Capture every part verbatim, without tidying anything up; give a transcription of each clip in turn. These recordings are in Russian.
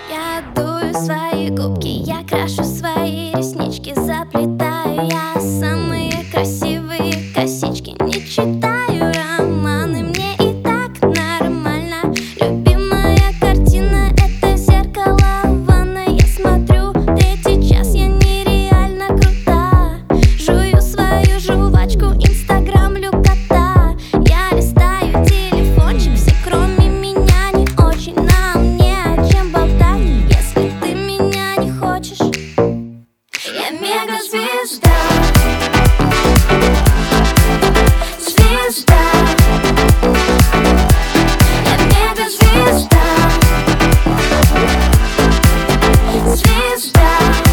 Я дую свои губки, я крашу свои реснички, заплетаю я самые красивые косички. Не читаю романы, мне и так нормально. Любимая картина — это зеркало в ванной. Я смотрю третий час, я нереально крута. Жую свою жвачку, инстаграмлю кота. Я листаю телефончик, все кроме меня не очень. Нам не о чем болтать, если ты меня не хочешь. Я мегазвезда, звезда. Я мегазвезда, звезда.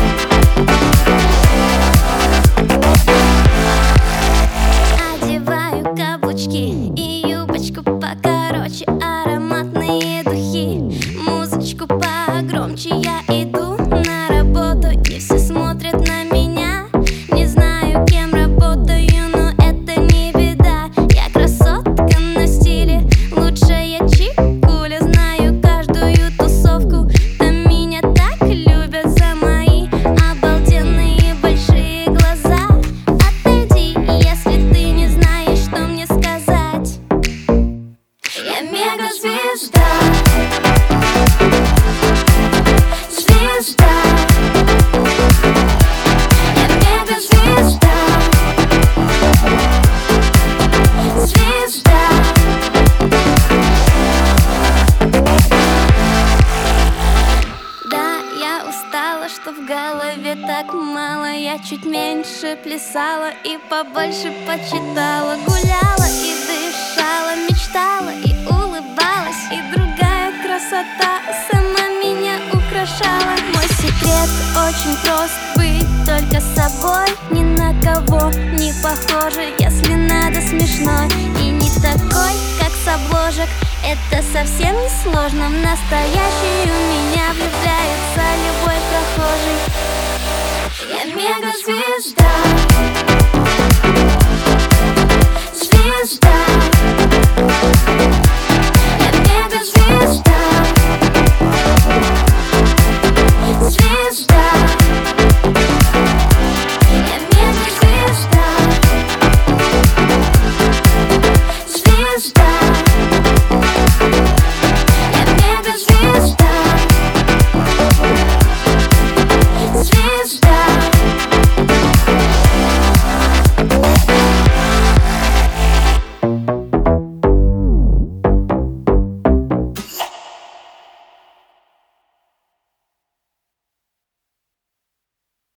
Одеваю каблучки и юбочку покороче, ароматные духи, музычку погромче. Я иду на работу, и все смотрят на меня. Не знаю, кем работаю, но это не беда. Я красотка на стиле, лучшая чикуля. Знаю каждую тусовку, там меня так любят за мои обалденные большие глаза. Отойди, если ты не знаешь, что мне сказать. Я мегазвезда, звезда. Я мегазвезда, звезда. Да, я устала, что в голове так мало. Я чуть меньше плясала и побольше почитала. Гуляла и дышала, мечтала и улыбалась. И другая красота сама меня украшала. Мой секрет очень прост: быть только собой, ни на кого не похожа. Если надо, смешной и не такой, как с обложек. Это совсем не сложно. В настоящий у меня влюбляется любой прохожий. Я мегазвезда, звезда. Я мегазвезда,